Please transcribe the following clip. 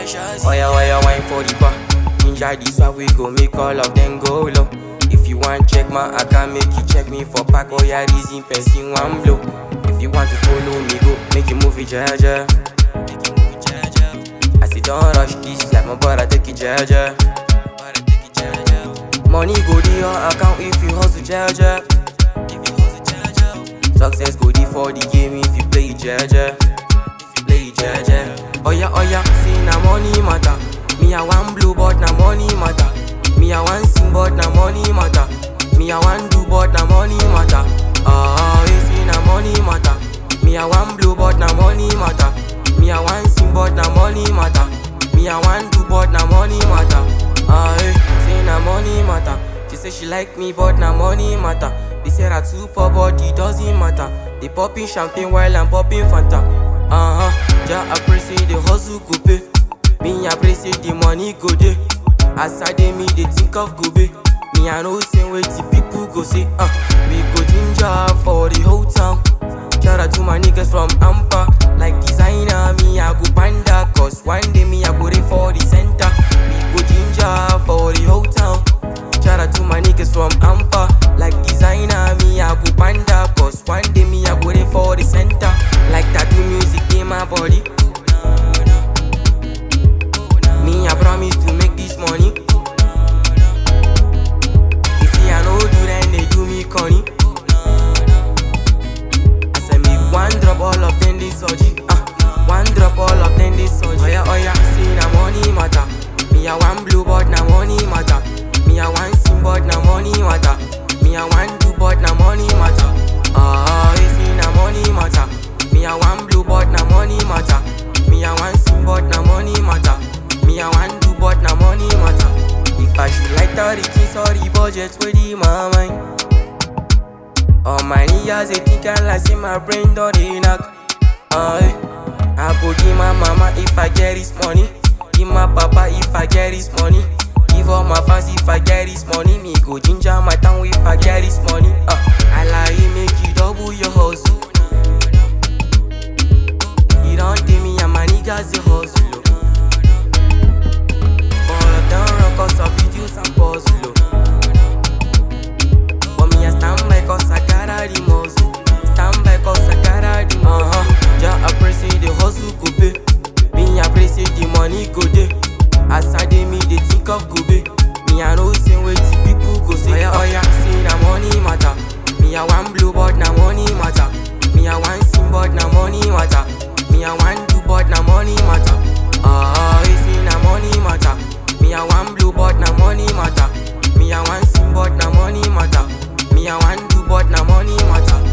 Oya, wine for the bar. Ginger this one, we go make all of them go low. If you want check my account, make you check me for pack. Oya, reason person one blow. If you want to follow me, go make you move it, jaja. I say don't rush this like my brother, take it, jaja. Money go to your account if you hustle, jaja. Success go there for the game if you play it, jaja. Oya, say na money matter. Me I want blue but na money matter. Me I want sing but na money matter. Me I want do but na money matter. Say na money matter. Me I want blue but na money matter. Me I want sing but na money matter. Me I want do but na money matter. Say na money matter. She say she like me but na money matter. They say that too poor but it doesn't matter. They popping champagne while I'm popping Fanta. Ja appreciate the hustle go pay. Me appreciate the money go dey. As I dey me they think of go be. Me I know same way the people go say. We go ginger for the whole town. Shout out to my niggas from Ampa. Like designer, me I go panda. Cause one day me I go there for the center. We go ginger for the whole town. Shout out to my niggas from Ampa. Like designer, me I go panda. Cause one day me I go there for the center. Like tattoo music in my body. Me I promise to make this money. If I no do then they do me conny. As I make one drop all of them this soji. One drop all of them this soji. Oya, say na money matter. Me I want blue but na money matter. Me I want sing but na money matter. Me I want do but na money matter. Say na money matter. Me I want blue but na money matter. Me I want sing but na money matter. Me I want do but na money matter. If I should like 30 things or the budget with the my mind. All my niggas they think I like say my brain don't dey knock. I go give my mama if I get this money. Give my papa if I get this money. Give all my fans if I get this money. Me go ginger my town if I get this money. I like it make you double your hustle. You don't tell me and my niggas the hustle. All of them run cause of videos and puzzle. But me I stand by cause I got the muscle. Stand by cause I got the muscle. Ja appreciate the hustle go pay. Me appreciate the money go dey. As I dey me they think of go be. Me I know same way the people go say. Oya, say na money matter. Me I want blue but na money matter. Me I want sing but na money matter. Me I want do but na money matter. Say na money matter. Me I want blue but na money matter. Me I want sing but na money matter. Me I want do but na money matter.